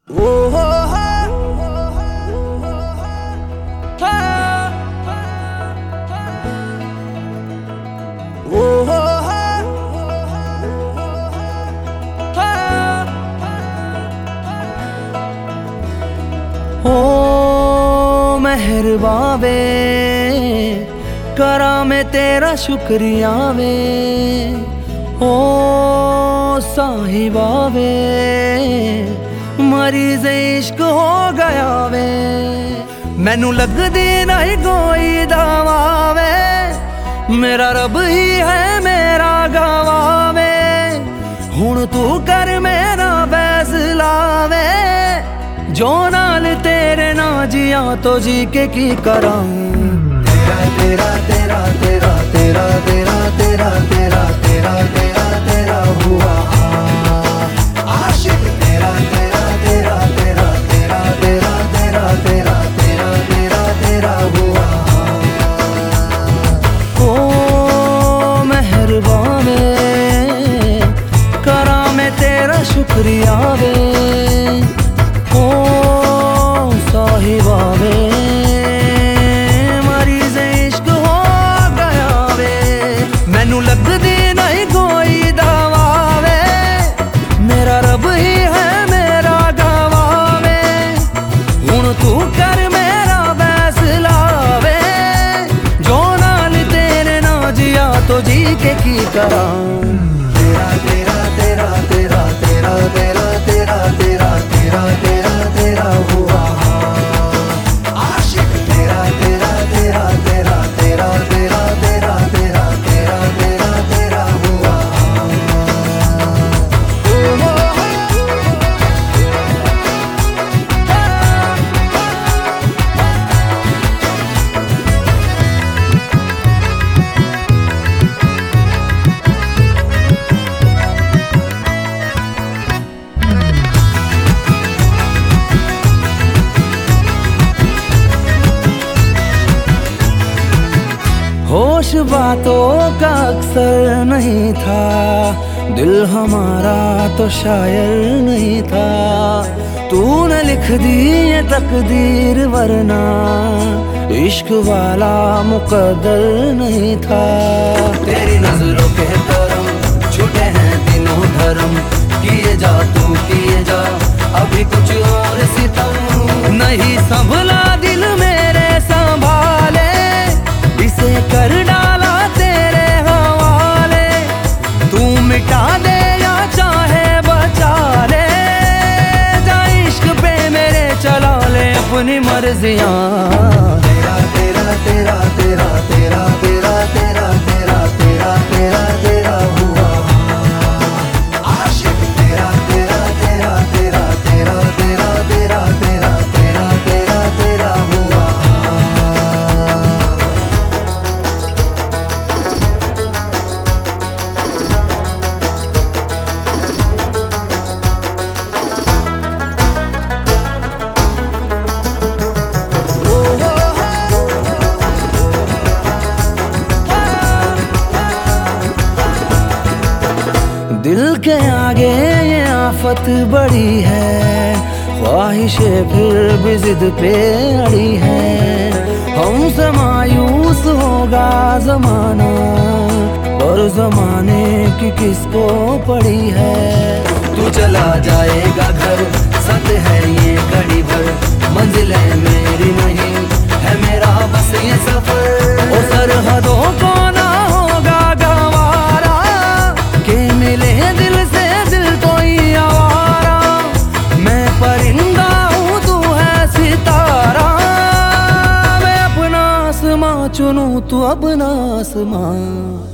ओ हो ओ मेहरबा वे करा मैं तेरा शुक्रिया वे। ओ साहिबा वे मरीज इश्क हो गया वे। मैनू लगदी नहीं कोई दवा वे, मेरा रब ही है मेरा गवा वे। हुण तू कर मेरा फैसला वे, जो नाल तेरे ना जिया तो जी के की करां। तेरा तेरा तेरा तेरा तेरा तेरा तेरा तेरा तेरा तेरा हुआ आशिक। तेरा तेरा तेरा तेरा तेरा तेरा तेरा तेरा तेरा तेरा तेरा हुआ। ओ मेहरबा वे करा मैं तेरा शुक्रिया वे। ओ साहिबा वे मरीज इश्क हो गया वे। मैनू लगदी नहीं कोई दवा वे, मेरा रब ही है मेरा गवा वे। हुण तू कर मेरा फैसला वे, जो नाल तेरे ना जिया तो जी के की करां। तेरा तेरा तेरा तेरा तेरा तेरा तेरा तेरा तेरा तेरा तेरा हुआ आशिक। तेरा तेरा तेरा तेरा तेरा तेरा तेरा तेरा तेरा तेरा तेरा हुआ। होश बातों का अक्सर नहीं था, दिल हमारा तो शायर नहीं था। तूने लिख दी ये तकदीर वरना इश्क वाला मुकद्दर नहीं था। तेरी नजरों के करम छूटे हैं दिनों धर्म, किए जा तू किए जा अभी कुछ और सितम। नहीं संभला दिल मेरे संभाले, इसे कर डाला तेरे हवाले। तू मिटा दे या चाहे बचा ले, जा इश्क पे मेरे चला ले अपनी मर्जियां। तेरा तेरा तेरा तेरा तेरा तेरा तेरा तेरा तेरा तेरा तेरा हुआ आशिक। तेरा तेरा तेरा तेरा तेरा तेरा तेरा तेरा तेरा तेरा तेरा हुआ। दिल के आगे ये आफत बड़ी है, ख्वाहिशें फिर भी जिद पे अड़ी है। हमसे मायूस होगा जमाना, और जमाने की किसको पड़ी है। तू चला जाएगा घर सत है ये घड़ी भर, मंजिलें मेरी नहीं है मेरा बस ये सफर। ओ सरहदों को ना होगा गवारा, के मिले दिल से दिल कोई आवारा। मैं परिंदा हूँ तू है सितारा, मैं अपना आसमां चुनूं तू अपना आसमां।